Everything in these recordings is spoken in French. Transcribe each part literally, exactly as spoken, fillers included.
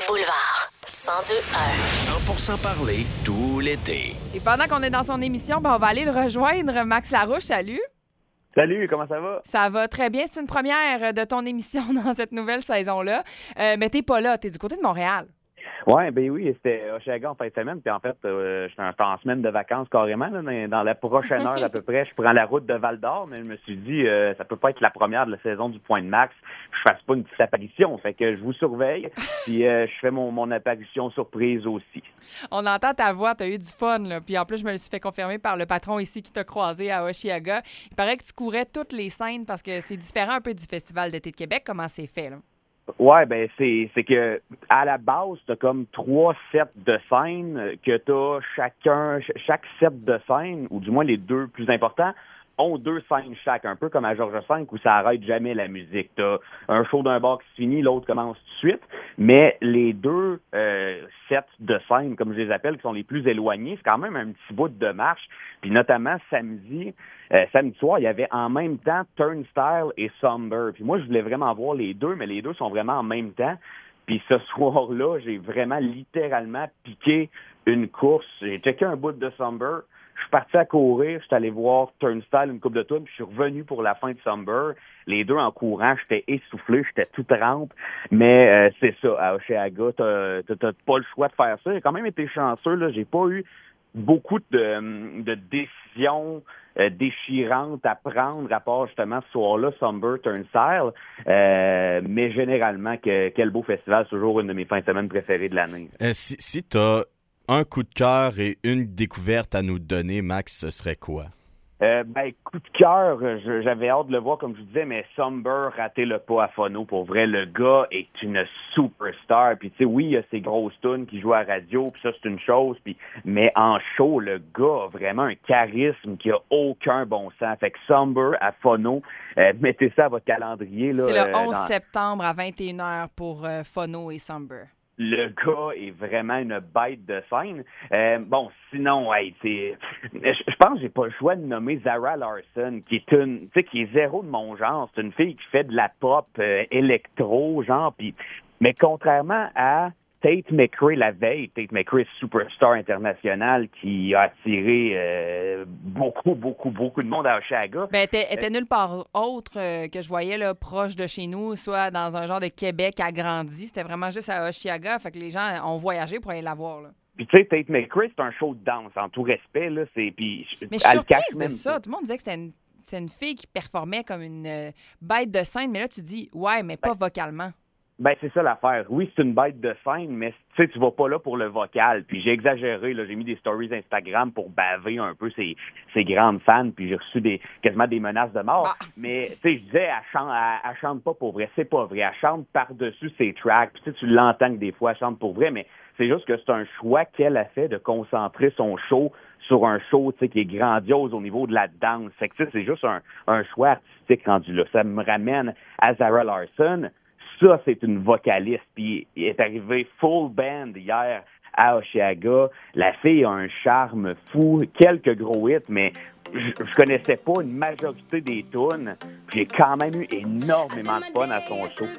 Boulevard cent deux un. cent pour cent parler tout l'été. Et pendant qu'on est dans son émission, ben on va aller le rejoindre. Max Larouche, salut. Salut, comment ça va? Ça va très bien. C'est une première de ton émission dans cette nouvelle saison-là. Euh, mais t'es pas là, t'es du côté de Montréal. Ouais, ben oui, c'était Oshiaga en fin de semaine. Puis en fait, euh, j'étais en, en semaine de vacances carrément. Là, dans, dans la prochaine heure à peu près, je prends la route de Val-d'Or, mais je me suis dit, euh, ça peut pas être la première de la saison du Point de Max. Je fasse pas une petite apparition. Fait que je vous surveille. Puis euh, je fais mon, mon apparition surprise aussi. On entend ta voix, t'as eu du fun, là. Puis en plus, je me le suis fait confirmer par le patron ici qui t'a croisé à Oshiaga. Il paraît que tu courais toutes les scènes parce que c'est différent un peu du Festival d'été de Québec. Comment c'est fait, là? Ouais, ben c'est c'est que à la base, t'as comme trois sets de scènes que t'as chacun, chaque set de scènes, ou du moins les deux plus importants, ont deux scènes chaque, un peu comme à Georges cinq où ça arrête jamais la musique. T'as un show d'un bar qui se finit, l'autre commence tout de suite, mais les deux euh, sets de scènes, comme je les appelle, qui sont les plus éloignés, c'est quand même un petit bout de marche. Puis notamment samedi, euh, samedi soir, il y avait en même temps Turnstile et Somber. Puis moi, je voulais vraiment voir les deux, mais les deux sont vraiment en même temps. Puis ce soir-là, j'ai vraiment littéralement piqué une course. J'ai checké un bout de Somber. Je suis parti à courir, je suis allé voir Turnstile une couple de tours, puis je suis revenu pour la fin de Somber. Les deux en courant, j'étais essoufflé, j'étais tout trempe. Mais euh, c'est ça, à Oshiaga, t'as, t'as, t'as pas le choix de faire ça. J'ai quand même été chanceux, là. J'ai pas eu beaucoup de, de décisions euh, déchirantes à prendre à part justement ce soir-là, Somber, Turnstile. Euh, mais généralement, que, quel beau festival, c'est toujours une de mes fins de semaine préférées de l'année. Euh, si si tu as un coup de cœur et une découverte à nous donner, Max, ce serait quoi? Euh, ben, coup de cœur, je- j'avais hâte de le voir, comme je vous disais, mais Somber, raté le pas à Phono. Pour vrai, le gars est une superstar. Puis, tu sais, oui, il y a ses grosses tunes qui jouent à la radio, puis ça, c'est une chose. Puis, mais en show, le gars a vraiment un charisme qui a aucun bon sens. Fait que Somber à Phono, euh, mettez ça à votre calendrier. Là, C'est le euh, onze dans- septembre à vingt et une heures pour euh, Phono et Somber. Le gars est vraiment une bête de scène. Euh, bon, sinon, hey, c'est, je je pense que j'ai pas le choix de nommer Zara Larsson, qui est une, tu sais, qui est zéro de mon genre. C'est une fille qui fait de la pop euh, électro, genre. Puis, mais contrairement à Tate McRae la veille, Tate McRae, superstar international qui a attiré euh, beaucoup, beaucoup, beaucoup de monde à Oshiaga. Ben, elle était, elle était nulle part autre euh, que je voyais là, proche de chez nous, soit dans un genre de Québec agrandi. C'était vraiment juste à Oshiaga. Fait que les gens ont voyagé pour aller la voir, là. Puis tu sais, Tate McRae, c'est un show de danse, en tout respect, là. C'est, puis, Mais je suis elle le cache surprise de même ça. pas. Tout le monde disait que c'était une, c'est une fille qui performait comme une euh, bête de scène. Mais là, tu dis, ouais, mais pas vocalement. Ben, c'est ça l'affaire. Oui, c'est une bête de scène, mais tu sais, tu vas pas là pour le vocal. Puis j'ai exagéré, là. J'ai mis des stories Instagram pour baver un peu ces, ces grandes fans, puis j'ai reçu des, quasiment des menaces de mort. Ah. Mais, tu sais, je disais, elle chante, elle, elle chante pas pour vrai. C'est pas vrai. Elle chante par-dessus ses tracks. Puis tu sais, tu l'entends que des fois, elle chante pour vrai, mais c'est juste que c'est un choix qu'elle a fait de concentrer son show sur un show, tu sais, qui est grandiose au niveau de la danse. Fait que, tu sais, c'est juste un, un choix artistique rendu là. Ça me ramène à Zara Larsson. Ça, c'est une vocaliste. Puis, il est arrivé full band hier à Oshiaga. La fille a un charme fou, quelques gros hits, mais je, je connaissais pas une majorité des tunes. Puis j'ai quand même eu énormément de fun à son show.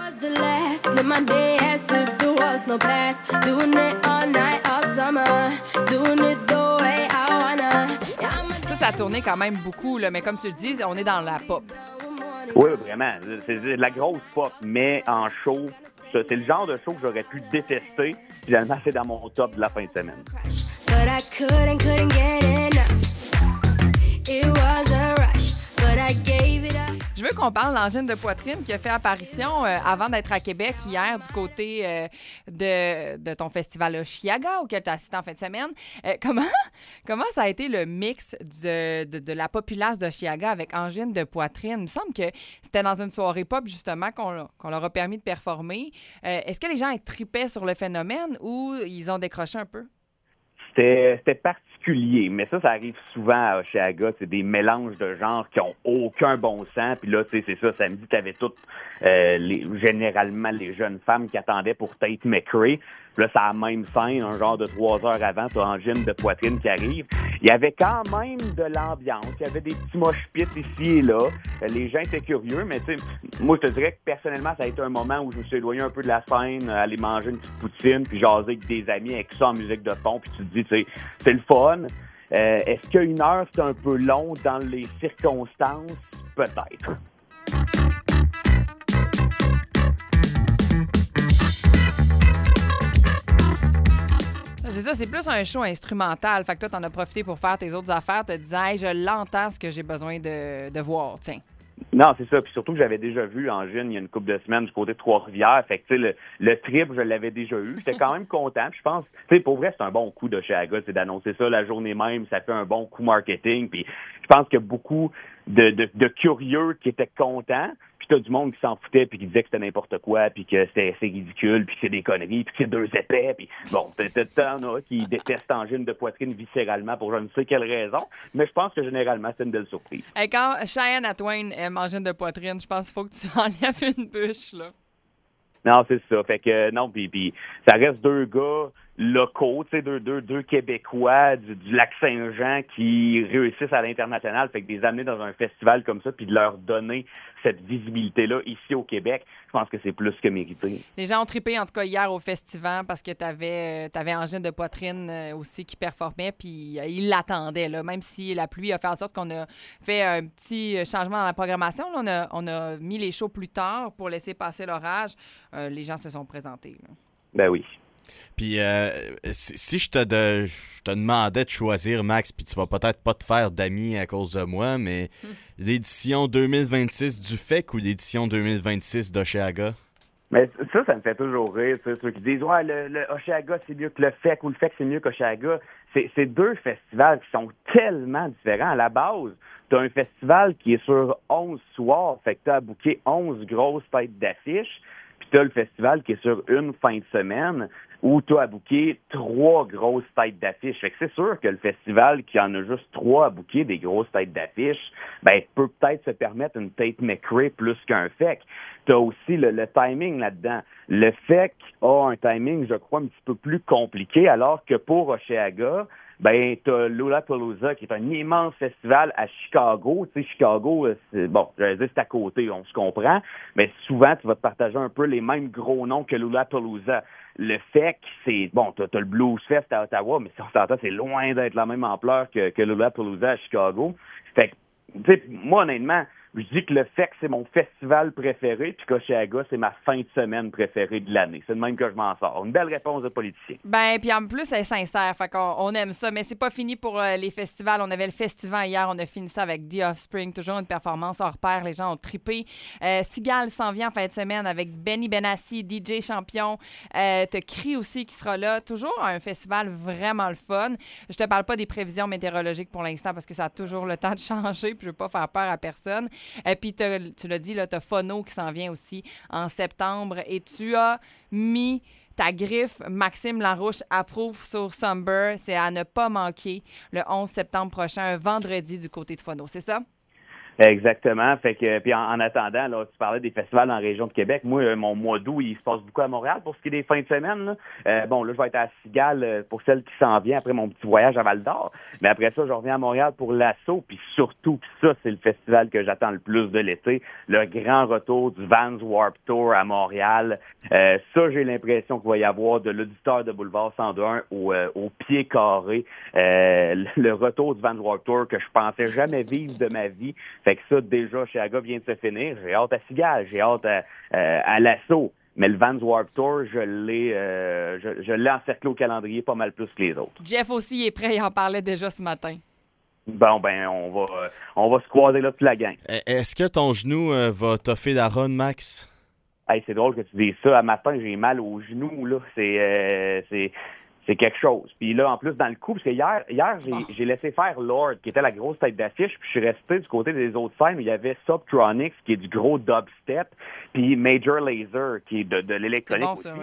Ça, ça a tourné quand même beaucoup, là. Mais comme tu le dis, on est dans la pop. Oui, vraiment. C'est de la grosse pop, mais en show, ça, c'est le genre de show que j'aurais pu détester. Finalement, c'est dans mon top de la fin de semaine. But I couldn't, couldn't get enough. It was a rush, but I gave it up. Je veux qu'on parle de l'angine de poitrine qui a fait apparition euh, avant d'être à Québec hier du côté euh, de, de ton festival Oshiaga auquel tu as assisté en fin de semaine. Euh, comment, comment ça a été le mix de, de, de la populace d'Oshiaga avec angine de poitrine? Il me semble que c'était dans une soirée pop justement qu'on, qu'on leur a permis de performer. Euh, est-ce que les gens tripaient sur le phénomène ou ils ont décroché un peu? C'était, c'était particulier. particulier, mais ça, ça arrive souvent à Osheaga. C'est des mélanges de genres qui ont aucun bon sens. Puis là, tu sais, c'est ça, samedi, t'avais toutes, euh, les, généralement, les jeunes femmes qui attendaient pour Tate McRae. Puis là, c'est la même scène, un genre de trois heures avant, t'as angine de poitrine qui arrive. Il y avait quand même de l'ambiance. Il y avait des petits mosh pits ici et là. Les gens étaient curieux, mais tu sais, moi, je te dirais que personnellement, ça a été un moment où je me suis éloigné un peu de la scène, aller manger une petite poutine, puis jaser avec des amis avec ça en musique de fond, puis tu te dis, tu sais, c'est le fun. Euh, est-ce qu'une heure, c'est un peu long dans les circonstances? Peut-être. C'est ça, c'est plus un show instrumental. Fait que toi, t'en as profité pour faire tes autres affaires, te disant, hey, je l'entends ce que j'ai besoin de, de voir, tiens. Non, c'est ça. Puis surtout que j'avais déjà vu Angine il y a une couple de semaines du côté de Trois-Rivières. Fait que, tu sais, le, le trip, je l'avais déjà eu. J'étais quand même content. Puis je pense, tu sais, pour vrai, c'est un bon coup d'Osheaga, c'est d'annoncer ça la journée même. Ça fait un bon coup marketing. Puis je pense qu'il y a beaucoup de, de, de curieux qui étaient contents. Puis t'as du monde qui s'en foutait puis qui disait que c'était n'importe quoi, puis que c'était c'est ridicule, puis que c'est des conneries, puis que c'est deux épais, puis bon, t'en as qui détestent Angine de poitrine viscéralement pour je ne sais quelle raison, mais je pense que généralement, c'est une belle surprise. Hey, quand Cheyenne Atwain aime Angine de poitrine, je pense qu'il faut que tu enlèves une bûche, là. Non, c'est ça. Fait que non, puis puis ça reste deux gars locaux, tu sais, deux, deux, deux Québécois du, du Lac-Saint-Jean qui réussissent à l'international. Fait que de les amener dans un festival comme ça, puis de leur donner cette visibilité-là ici au Québec, je pense que c'est plus que mérité. Les gens ont trippé, en tout cas, hier au festival parce que t'avais, t'avais Angine de poitrine aussi qui performait, puis ils l'attendaient, là, même si la pluie a fait en sorte qu'on a fait un petit changement dans la programmation. Là, on, a, on a mis les shows plus tard pour laisser passer l'orage. Euh, les gens se sont présentés. Là. Ben oui. Puis euh, si, si je te, de, je te demandais de choisir, Max, puis tu vas peut-être pas te faire d'amis à cause de moi, mais hum. l'édition deux mille vingt-six du F E C ou l'édition deux mille vingt-six d'Osheaga? Mais ça, ça me fait toujours rire, ça, ceux qui disent « Ouais, le, le Osheaga, c'est mieux que le F E C ou le F E C, c'est mieux qu'Osheaga. » C'est, c'est deux festivals qui sont tellement différents. À la base, tu as un festival qui est sur onze soirs, fait que tu as booké onze grosses têtes d'affiches, puis tu as le festival qui est sur une fin de semaine où tu as booké trois grosses têtes d'affiches. Fait que c'est sûr que le festival qui en a juste trois à booker des grosses têtes d'affiches, ben peut peut-être se permettre une Tate McRae plus qu'un F E C. Tu as aussi le, le timing là-dedans. Le F E C a un timing, je crois, un petit peu plus compliqué, alors que pour Osheaga, ben t'as Lollapalooza qui est un immense festival à Chicago. Tu sais, Chicago, c'est, bon, j'allais dire c'est à côté, on se comprend, mais souvent tu vas te partager un peu les mêmes gros noms que Lollapalooza. Le F E C, c'est, bon, t'as, t'as le Blues Fest à Ottawa, mais si on s'entend, c'est loin d'être la même ampleur que, que Lollapalooza à Chicago. Fait que, tu sais, moi, honnêtement, je dis que le F E C, c'est mon festival préféré, puis qu'Osheaga, c'est ma fin de semaine préférée de l'année. C'est de même que je m'en sors. Une belle réponse de politicien. Ben, puis en plus, elle est sincère, fait qu'on on aime ça. Mais c'est pas fini pour euh, les festivals. On avait le festival hier, on a fini ça avec The Offspring, toujours une performance hors pair. Les gens ont trippé. Euh, Sigal s'en vient en fin de semaine avec Benny Benassi, D J Champion. Euh, t'as Cri aussi qui sera là. Toujours un festival vraiment le fun. Je te parle pas des prévisions météorologiques pour l'instant parce que ça a toujours le temps de changer, puis je veux pas faire peur à personne. Et puis, tu l'as dit, là, tu as Phono qui s'en vient aussi en septembre. Et tu as mis ta griffe, Maxime Larouche approuve sur Somber. C'est à ne pas manquer le onze septembre prochain, un vendredi du côté de Phono. C'est ça? Exactement. Fait que puis en, en attendant, là, tu parlais des festivals dans la région de Québec. Moi, mon mois d'août, il se passe beaucoup à Montréal pour ce qui est des fins de semaine. Là. Euh, bon, là, je vais être à Cigale pour celle qui s'en vient après mon petit voyage à Val-d'Or. Mais après ça, je reviens à Montréal pour l'Assaut. Puis surtout, ça, c'est le festival que j'attends le plus de l'été. Le grand retour du Vans Warped Tour à Montréal. Euh, ça, j'ai l'impression qu'il va y avoir de l'auditeur de Boulevard cent deux un au, euh, au pied carré. Euh, le retour du Vans Warped Tour que je pensais jamais vivre de ma vie. Fait que ça, déjà, Osheaga vient de se finir. J'ai hâte à Cigale, j'ai hâte à, euh, à l'Assaut. Mais le Vans Warped Tour, je l'ai, euh, je, je l'ai encerclé au calendrier pas mal plus que les autres. Jeff aussi est prêt, il en parlait déjà ce matin. Bon, ben, on va, euh, on va se croiser là toute la gang. Est-ce que ton genou euh, va toffer la run, Max? Hey, c'est drôle que tu dises ça. À matin, j'ai mal au genou, là. C'est... Euh, c'est... C'est quelque chose. Puis là, en plus, dans le coup, parce que hier, hier j'ai, oh. j'ai laissé faire Lord, qui était la grosse tête d'affiche, puis je suis resté du côté des autres scènes où il y avait Subtronics, qui est du gros dubstep, puis Major Lazer, qui est de, de l'électronique bon, aussi. ça, ouais.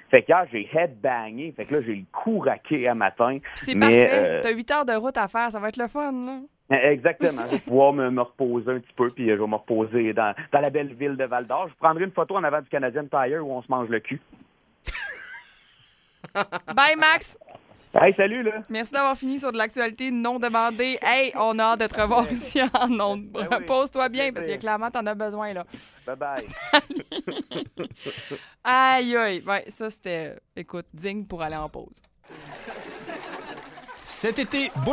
Fait qu'hier, j'ai headbangé. Fait que là, j'ai le cou raqué à matin. Puis c'est mais, parfait. euh, T'as huit heures de route à faire. Ça va être le fun, là. Exactement. Je vais pouvoir me, me reposer un petit peu, puis je vais me reposer dans, dans la belle ville de Val-d'Or. Je prendrai une photo en avant du Canadian Tire où on se mange le cul. Bye, Max! Hey, salut, là! Merci d'avoir fini sur de l'actualité non demandée. Hey, on a hâte de te revoir ici en ondes. Ben oui. Repose-toi bien, parce que clairement, t'en as besoin, là. Bye-bye! Aïe, aïe. Ouais, ça, c'était, écoute, digne pour aller en pause. Cet été,